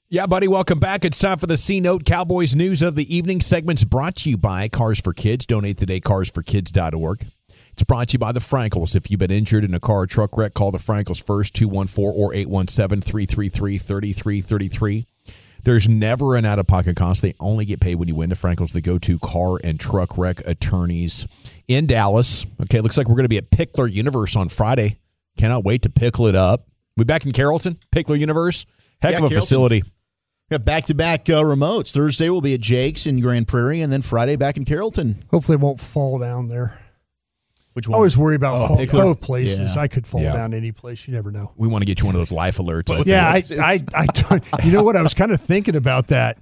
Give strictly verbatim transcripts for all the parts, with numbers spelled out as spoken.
Yeah, buddy, welcome back. It's time for the C-Note Cowboys News of the Evening. Segments brought to you by Cars for Kids. Donate today, cars for kids dot org. It's brought to you by the Frankels. If you've been injured in a car or truck wreck, call the Frankels first, two one four or eight one seven, three three three, three three three three. There's never an out-of-pocket cost. They only get paid when you win. The Frankels, the go-to car and truck wreck attorneys in Dallas. Okay, looks like we're going to be at Pickler Universe on Friday. Cannot wait to pickle it up. We back in Carrollton, Pickler Universe. Heck yeah, of a Carrollton. facility. We got back-to-back uh, remotes. Thursday we'll be at Jake's in Grand Prairie, and then Friday back in Carrollton. Hopefully it won't fall down there. Which I one? always worry about Oh, fall, Pickler. both places. Yeah. I could fall Yeah. down any place. You never know. We want to get you one of those life alerts. I Yeah, I, think. I, I, I, you know what? I was kind of thinking about that.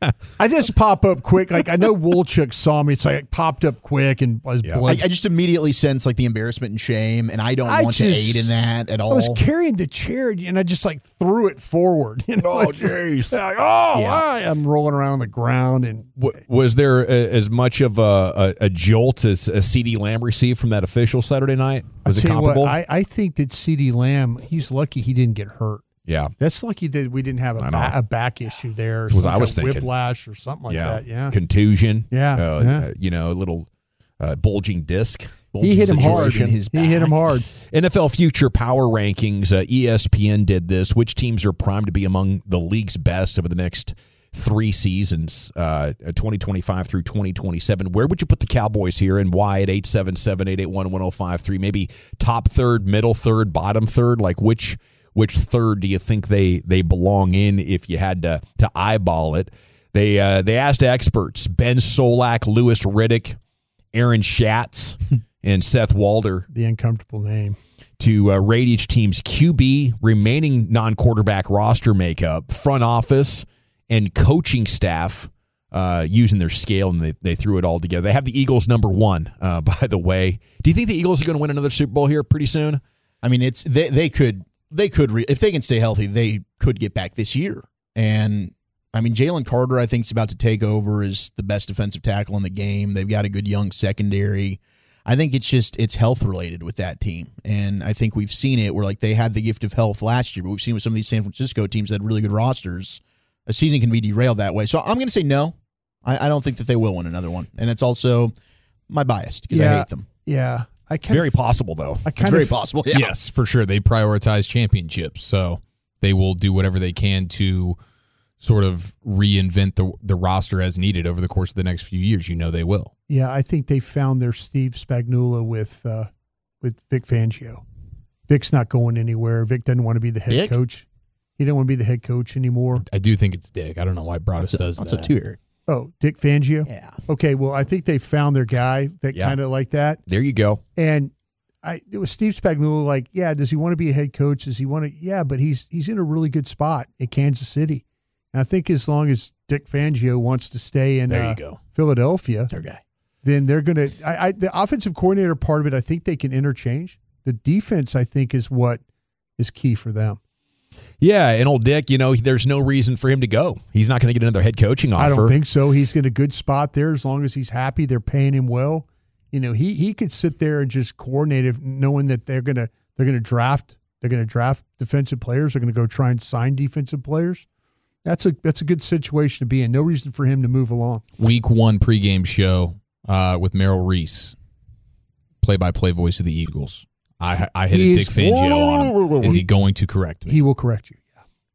I just pop up quick. Like I know Wolchuk saw me, so I popped up quick and I was Yeah. I, blood. I just immediately sense like the embarrassment and shame, and I don't I want just- to aid in that at all. I was carrying the chair and I just like threw it forward. You know, Oh, It's jeez. like, oh, Yeah. why? I'm rolling around on the ground and W- Was there a, as much of a, a, a jolt as a CeeDee Lamb received from that official Saturday night? Was I'll it tell you what, comparable? I, I think that CeeDee Lamb, he's lucky he didn't get hurt. yeah. That's lucky that we didn't have a, I know. ba- a back issue there. Or That's what some I was kind of thinking. Whiplash or something like yeah. that. Yeah. Contusion. Yeah, Uh, yeah. uh, you know, a little uh, bulging disc. He hit him hard. in his He hit him back. hard. N F L Future Power Rankings. Uh, E S P N did this. Which teams are primed to be among the league's best over the next three seasons, uh, twenty twenty-five through twenty twenty-seven? Where would you put the Cowboys here, and why? At eight seven seven, eight eight one, one oh five three. Maybe top third, middle third, bottom third. Like which which third do you think they they belong in if you had to to eyeball it? They uh, they asked experts: Ben Solak, Louis Riddick, Aaron Schatz, and Seth Walder The uncomfortable name. to uh, rate each team's Q B, remaining non-quarterback roster makeup, front office, and coaching staff uh, using their scale, and they, they threw it all together. They have the Eagles number one, uh, by the way. Do you think the Eagles are going to win another Super Bowl here pretty soon? I mean, it's they they could they could re, if they can stay healthy, they could get back this year. And I mean, Jalen Carter, I think, is about to take over as the best defensive tackle in the game. They've got a good young secondary. I think it's just it's health related with that team, and I think we've seen it where like they had the gift of health last year, but we've seen with some of these San Francisco teams that had really good rosters, a season can be derailed that way. So I'm going to say no. I, I don't think that they will win another one, and it's also my bias because I Yeah. hate them. Yeah. I kind Very of, possible, though. I It's kind very of, possible. Yeah. Yes, for sure. They prioritize championships, so they will do whatever they can to sort of reinvent the the roster as needed over the course of the next few years. You know they will. Yeah, I think they found their Steve Spagnuolo with uh, with Vic Fangio. Vic's not going anywhere. Vic doesn't want to be the head Dick? coach. He didn't want to be the head coach anymore. I do think it's Dick. I don't know why Broadus does That's that. a two, Eric. Oh, Dick Fangio? Yeah. Okay, well, I think they found their guy that Yeah. kind of like that. There you go. And I it was Steve Spagnuolo like, yeah, does he want to be a head coach? Does he want to? Yeah, but he's he's in a really good spot at Kansas City. And I think as long as Dick Fangio wants to stay in There you uh, go. Philadelphia, Their guy. then they're going to I, I the offensive coordinator part of it, I think they can interchange. The defense, I think, is what is key for them. Yeah, and old Dick, you know, there's no reason for him to go. He's not going to get another head coaching offer. I don't think so. He's in a good spot there as long as he's happy. They're paying him well. You know, he he could sit there and just coordinate it, knowing that they're gonna they're gonna draft they're gonna draft defensive players. They're gonna go try and sign defensive players. That's a that's a good situation to be in. No reason for him to move along. Week one pregame show uh, with Merrill Reese, play-by-play voice of the Eagles. I I hit He a is- Dick Fangio on him. Is he going to correct me? He will correct you.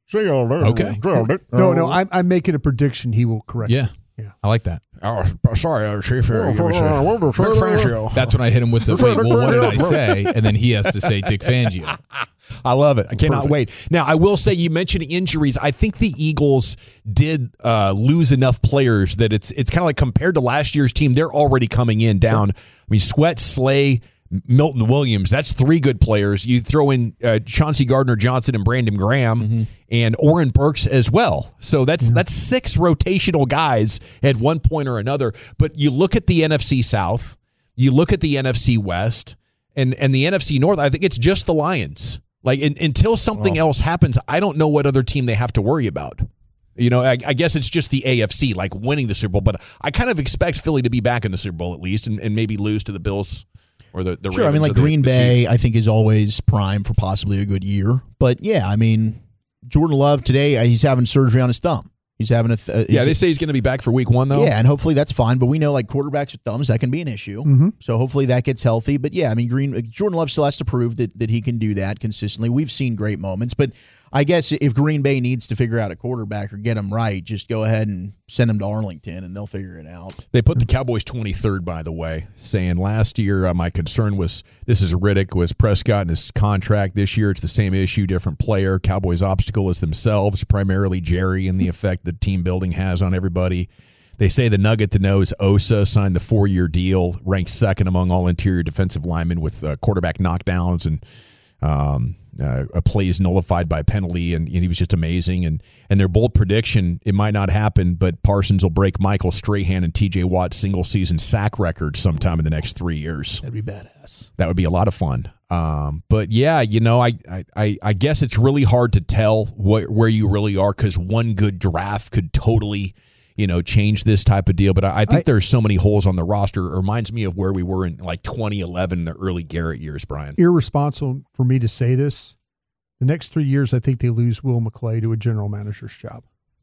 Okay. No, no, I'm I'm making a prediction. He will correct. Yeah. Yeah. I like that. Oh, sorry, uh, Chief. Uh, give me some- Rick Fangio. That's when I hit him with the, wait, well, what did I say? And then he has to say Dick Fangio. I love it. I cannot wait. Now, I will say, you mentioned injuries. I think the Eagles did uh, lose enough players that it's it's kind of like compared to last year's team, they're already coming in down. I mean, Sweat, Slay, Milton Williams, that's three good players. You throw in uh, Chauncey Gardner-Johnson and Brandon Graham mm-hmm. and Oren Burks as well. So that's mm-hmm. that's six rotational guys at one point or another. But you look at the N F C South, you look at the N F C West, and, and the N F C North, I think it's just the Lions. Like in, until something oh. else happens, I don't know what other team they have to worry about. You know, I, I guess it's just the A F C, like winning the Super Bowl. But I kind of expect Philly to be back in the Super Bowl at least, and, and maybe lose to the Bills. Or the, the sure, I mean, like the, Green the Bay, Chiefs. I think is always prime for possibly a good year. But yeah, I mean, Jordan Love today, uh, he's having surgery on his thumb. He's having a th- uh, yeah. They say he's going to be back for week one though. Yeah, and hopefully that's fine. But we know like quarterbacks with thumbs, that can be an issue. Mm-hmm. So hopefully that gets healthy. But yeah, I mean, Green Jordan Love still has to prove that that he can do that consistently. We've seen great moments, but I guess if Green Bay needs to figure out a quarterback or get him right, just go ahead and send him to Arlington, and they'll figure it out. They put the Cowboys twenty-third, by the way, saying last year uh, my concern was this is Riddick, was Prescott and his contract. This year it's the same issue, different player. Cowboys' obstacle is themselves, primarily Jerry, and the effect that team building has on everybody. They say the nugget to know is Osa signed the four-year deal, ranked second among all interior defensive linemen with uh, quarterback knockdowns and um, uh, a plays nullified by penalty, and, and he was just amazing. And and their bold prediction, it might not happen, but Parsons will break Michael Strahan and T J Watt's single-season sack record sometime in the next three years. That'd be badass. That would be a lot of fun. Um, but yeah, you know, I, I, I guess it's really hard to tell wh- where you really are because one good draft could totally, you know, change this type of deal. But I, I think I, there's so many holes on the roster. It reminds me of where we were in like twenty eleven, the early Garrett years, Brian. Irresponsible for me to say this. The next three years, I think they lose Will McClay to a general manager's job.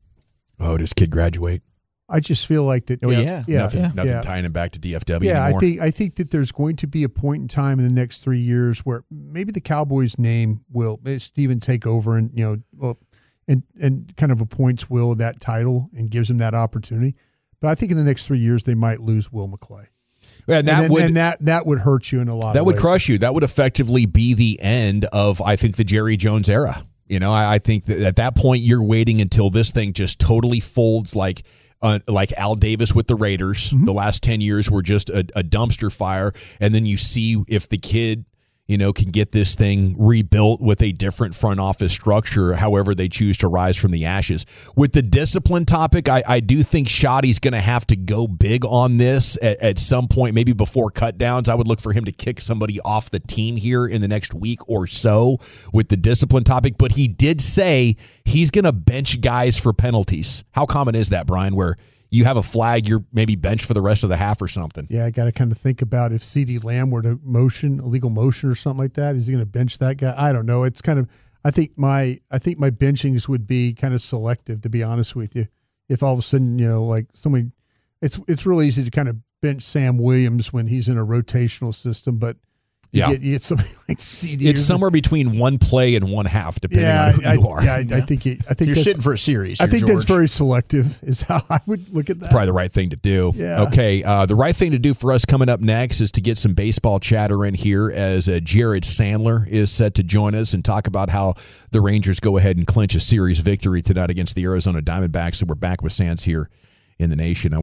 Oh, does kid graduate? I just feel like that. Oh yeah, yeah, yeah, nothing, yeah, nothing yeah. tying him back to D F W Yeah, anymore. I think I think that there's going to be a point in time in the next three years where maybe the Cowboys' name will Steven take over and you know, well, and and kind of appoints Will that title and gives him that opportunity. But I think in the next three years they might lose Will McClay. And that and, then, would and that that would hurt you in a lot. That of would ways. crush you. That would effectively be the end of, I think, the Jerry Jones era. You know, I, I think that at that point you're waiting until this thing just totally folds like uh, like Al Davis with the Raiders. Mm-hmm. The last ten years were just a, a dumpster fire. And then you see if the kid, you know, can get this thing rebuilt with a different front office structure, however they choose to rise from the ashes. With the discipline topic, I, I do think Shoddy's going to have to go big on this at, at some point, maybe before cut downs. I would look for him to kick somebody off the team here in the next week or so with the discipline topic. But he did say he's going to bench guys for penalties. How common is that, Brian, where you have a flag, you're maybe benched for the rest of the half or something? Yeah, I got to kind of think about if CeeDee Lamb were to motion, illegal motion or something like that. Is he going to bench that guy? I don't know. It's kind of, I think my, I think my benchings would be kind of selective, to be honest with you. If all of a sudden, you know, like somebody, it's it's really easy to kind of bench Sam Williams when he's in a rotational system, but you yeah, get, you get somebody like CeeDee. It's somewhere between one play and one half, depending yeah, on who I, you are. Yeah, I, I think it, I think you're that's, sitting for a series. I here, think George. that's very selective. Is how I would look at that. Probably the right thing to do. Yeah. Okay. Uh, the right thing to do for us coming up next is to get some baseball chatter in here as uh, Jared Sandler is set to join us and talk about how the Rangers go ahead and clinch a series victory tonight against the Arizona Diamondbacks. So we're back with Sands here in the Nation.